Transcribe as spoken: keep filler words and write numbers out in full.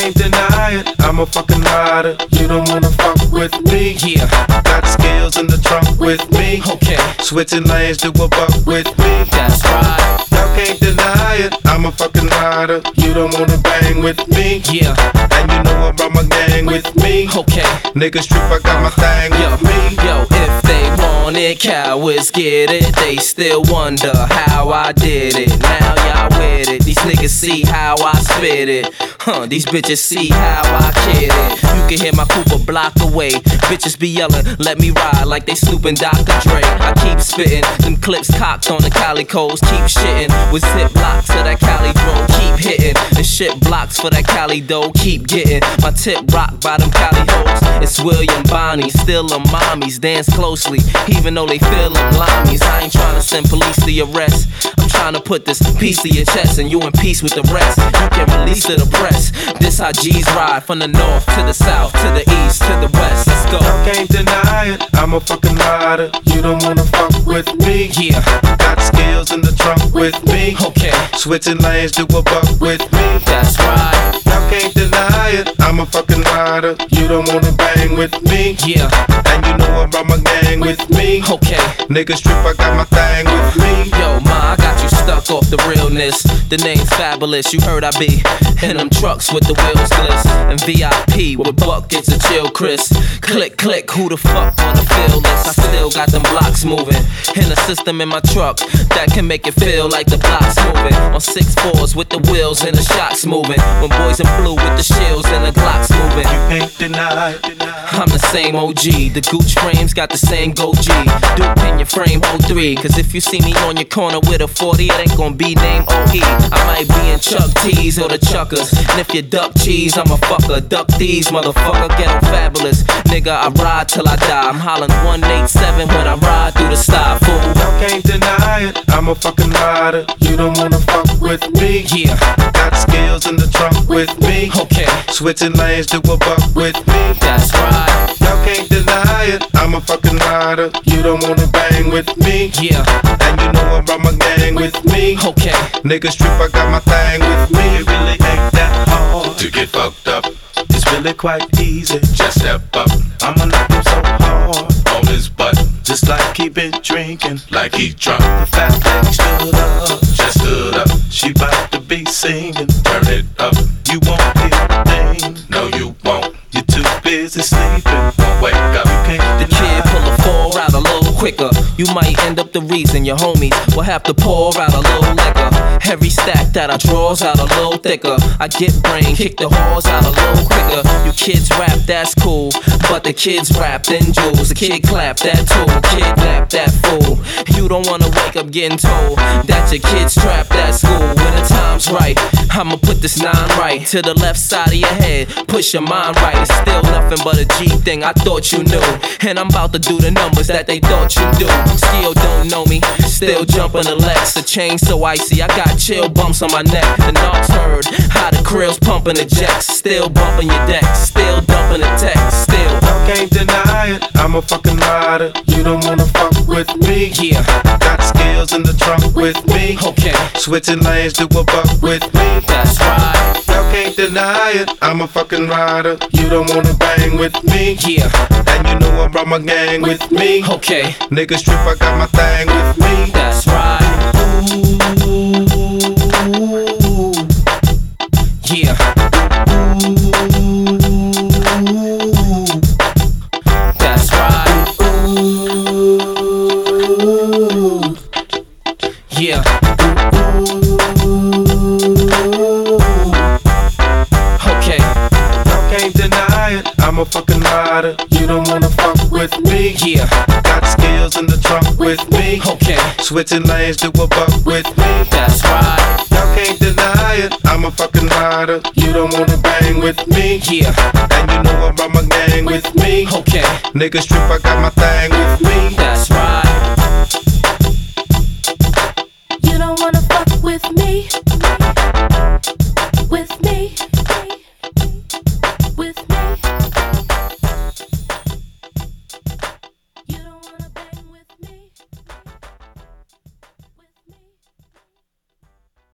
can't deny it, I'm a fucking rider. You don't wanna fuck with me. Yeah. Got skills in the trunk with me. Okay. Switching lanes to a buck with me. That's right. Y'all can't deny it, I'm a fucking rider. You don't wanna bang with me. Yeah. And you know I brought my gang with me. Okay. Niggas strip, I got my thing Yo, with me. yo, if they want it, cowards get it. They still wonder how I did it. Now y'all with it. These niggas see how I spit it. Huh, these bitches see how I kid it. You can hear my coupe a block away. Bitches be yelling, let me ride like they snooping Doctor Dre. I keep spitting, them clips cocked on the calicos. Keep shitting with zip blocks to that Cali drone. Keep hitting and shit blocks for that Cali dough. Keep getting my tip rocked by them Cali hoes. It's William Bonnie, still them mommies. Dance closely, even though they feel them limeys. I ain't trying to send police to your arrest. I'm trying to put this piece to your chest and you in peace with the rest. You can release to the press. This how G's ride from the north to the south, to the east, to the west. Let's go. I can't deny it, I'm a fucking rider. You don't wanna fuck with me. Yeah. Got skills in the trunk with me. Okay. Switching lanes to a buck with me. That's right. Y'all can't deny it, I'm a fucking rider. You don't wanna bang with me. Yeah. And you know I brought my gang with me. Okay. Niggas strip, I got my thing with me. Yo, ma, I got you stuck off the realness. The name's Fabulous, you heard I be in them trucks with the wheels gliss. And V I P with buckets of chill Chris. Click, click, who the fuck wanna feel this? I still got them blocks moving. In a system in my truck that can make it feel like the blocks moving. On six fours with the wheels and the shocks moving. When boys in blue with the shields and the glocks moving. You can't deny it. I'm the same O G, the Gooch frames got the same go G. Duke in your frame oh three, cause if you see me on your corner with a forty, it ain't gon' be named O E. I might be in Chuck T's or the Chuckers, and if you duck cheese, I'm a fucker. Duck these, motherfucker, get 'em fabulous. Nigga, I ride till I die. I'm hollering one eighty-seven when I ride through the sty, fool. Y'all can't deny it, I'm a fucking rider. You don't wanna fuck with me. Yeah. Got skills in the trunk with me. Okay. Switching lanes to a buck with me. That's right. Y'all can't deny it, I'm a fucking rider. You don't wanna bang with me. Yeah. And you know I brought my gang with me. Okay. Niggas strip, I got my thing with me. It really ain't that hard to get fucked up. It's really quite easy. Just step up. I'ma knock him so hard on his butt. Just like he been drinking, like he drunk. The fact that he stood up, just stood up. She bout to be singing, turn it up. You won't hear a thing, no you won't. You're too busy sleeping, won't wake up. You can't The kid pull a four out a little quicker. You might end up the reason your homies will have to pour out a little liquor. Every stack that I draws out a little thicker. I get brain, kick the whores out a little quicker. You kids rap, that's cool, but the kids rap in jewels. The kid clap that tool, kid lap that fool. You don't wanna wake up getting told that your kid's trapped at school. When the time's right, I'ma put this nine right to the left side of your head. Push your mind right. It's still nothing but a G thing, I thought you knew. And I'm about to do the numbers that they thought you do. Still don't know me, still jumping the Lex. The chain so icy, I got chill bumps on my neck. The knocks heard, how the krill's pumping the jacks. Still bumping your deck, still dumping the text. Still, I can't deny it, I'm a fucking rider. You don't wanna fuck with me. yeah. Got skills in the trunk with me. Okay. Switching lanes to a buck with me. That's right. Y'all can't deny it, I'm a fucking rider. You don't wanna bang with me. Yeah. And you know I brought my gang with me. Okay. Niggas strip, I got my thing with me. That's right. Ooh, yeah. Ooh, That's right. ooh, Yeah. Okay. Y'all can't deny it, I'm a fucking rider. You don't wanna fuck with me. Yeah. Got skills in the trunk with me. Okay. Switching lanes to a buck with me. That's right. Y'all can't deny it, I'm a fucking rider. You don't wanna bang with me. Yeah. And you know I brought my gang with me. Okay. Niggas strip, I got my thing with me. That's right.